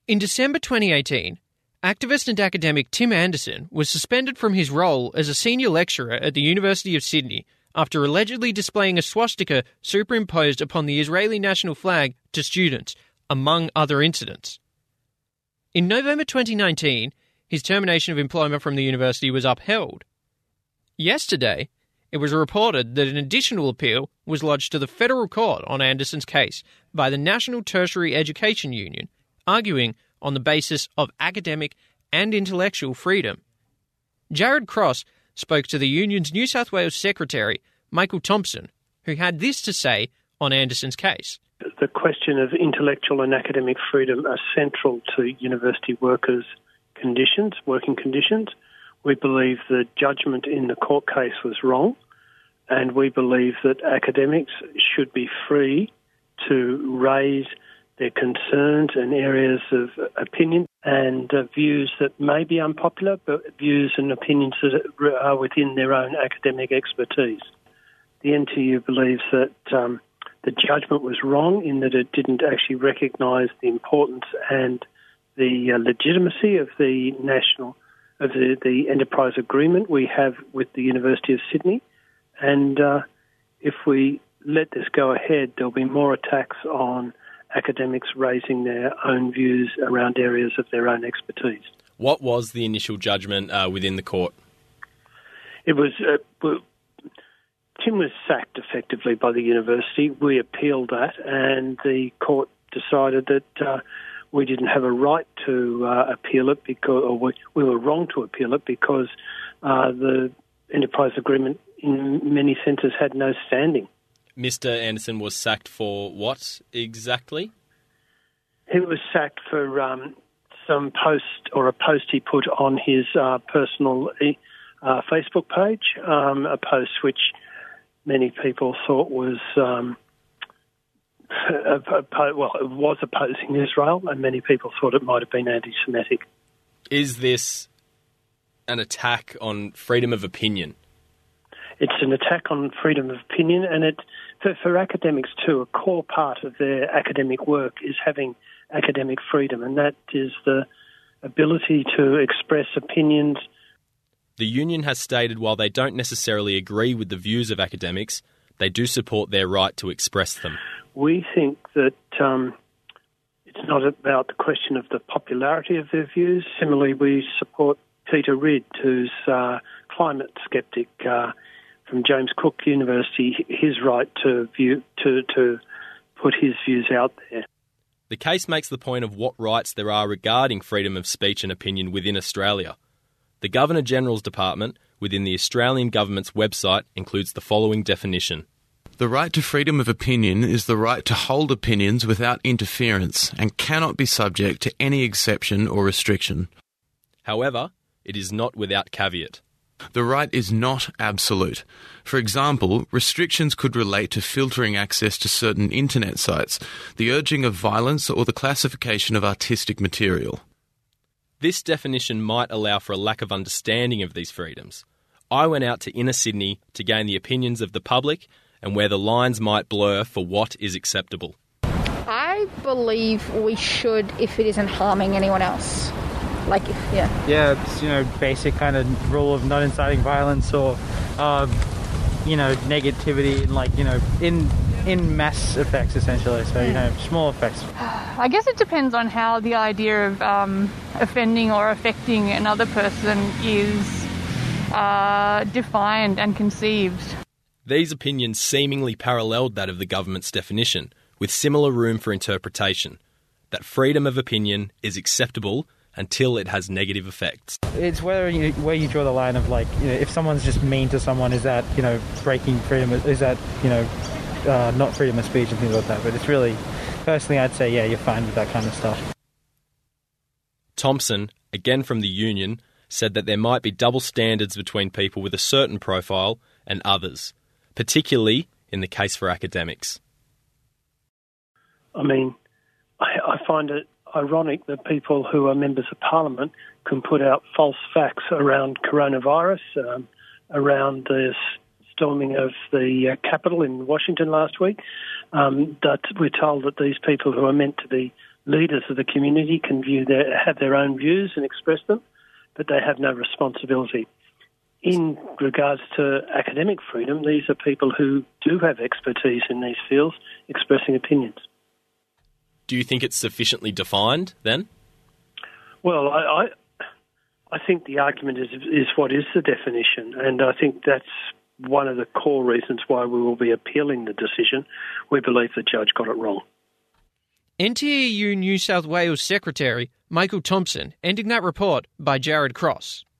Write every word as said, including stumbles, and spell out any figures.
In December twenty eighteen, activist and academic Tim Anderson was suspended from his role as a senior lecturer at the University of Sydney after allegedly displaying a swastika superimposed upon the Israeli national flag to students, among other incidents. In November twenty nineteen, his termination of employment from the university was upheld. Yesterday, it was reported that an additional appeal was lodged to the federal court on Anderson's case by the National Tertiary Education Union, arguing on the basis of academic and intellectual freedom. Jared Cross spoke to the union's New South Wales secretary, Michael Thompson, who had this to say on Anderson's case. The question of intellectual and academic freedom are central to university workers' conditions, working conditions. We believe the judgment in the court case was wrong, and we believe that academics should be free to raise their concerns and areas of opinion and uh, views that may be unpopular, but views and opinions that are within their own academic expertise. The N T U believes that um, the judgment was wrong in that it didn't actually recognise the importance and the uh, legitimacy of the national, of the, the enterprise agreement we have with the University of Sydney. And uh, if we let this go ahead, there'll be more attacks on academics raising their own views around areas of their own expertise. What was the initial judgment uh, within the court? It was... Uh, well, Tim was sacked effectively by the university. We appealed that, and the court decided that uh, we didn't have a right to uh, appeal it because, or we, we were wrong to appeal it because uh, the enterprise agreement, in many senses, had no standing. Mister Anderson was sacked for what exactly? He was sacked for um, some post or a post he put on his uh, personal uh, Facebook page, um, a post which many people thought was, um, a, a, well, it was opposing Israel, and many people thought it might have been anti-Semitic. Is this an attack on freedom of opinion? It's an attack on freedom of opinion, and it, for, for academics too, a core part of their academic work is having academic freedom, and that is the ability to express opinions. The union has stated while they don't necessarily agree with the views of academics, they do support their right to express them. We think that um, it's not about the question of the popularity of their views. Similarly, we support Peter Ridd, who's a climate skeptic uh, from James Cook University, his right to view to, to put his views out there. The case makes the point of what rights there are regarding freedom of speech and opinion within Australia. The Governor-General's Department within the Australian Government's website includes the following definition. The right to freedom of opinion is the right to hold opinions without interference and cannot be subject to any exception or restriction. However, it is not without caveat. The right is not absolute. For example, restrictions could relate to filtering access to certain internet sites, the urging of violence, or the classification of artistic material. This definition might allow for a lack of understanding of these freedoms. I went out to inner Sydney to gain the opinions of the public and where the lines might blur for what is acceptable. I believe we should if it isn't harming anyone else. Like, yeah. Yeah, it's, you know, basic kind of rule of not inciting violence or, uh, you know, negativity and, like, you know, in in mass effects, essentially. So, you know, small effects. I guess it depends on how the idea of um, offending or affecting another person is uh, defined and conceived. These opinions seemingly paralleled that of the government's definition, with similar room for interpretation, that freedom of opinion is acceptable until it has negative effects. It's whether you, where you draw the line of, like, you know, if someone's just mean to someone, is that, you know, breaking freedom, is that, you know, uh, not freedom of speech and things like that. But it's really, personally, I'd say, yeah, you're fine with that kind of stuff. Thompson, again from the union, said that there might be double standards between people with a certain profile and others, particularly in the case for academics. I mean, I, I find it ironic that people who are members of parliament can put out false facts around coronavirus, um, around the storming of the uh, Capitol in Washington last week, um, that we're told that these people who are meant to be leaders of the community can view their, have their own views and express them, but they have no responsibility. In regards to academic freedom, these are people who do have expertise in these fields expressing opinions. Do you think it's sufficiently defined then? Well, I, I, I think the argument is, is what is the definition, and I think that's one of the core reasons why we will be appealing the decision. We believe the judge got it wrong. N T E U New South Wales Secretary Michael Thompson, ending that report by Jared Cross.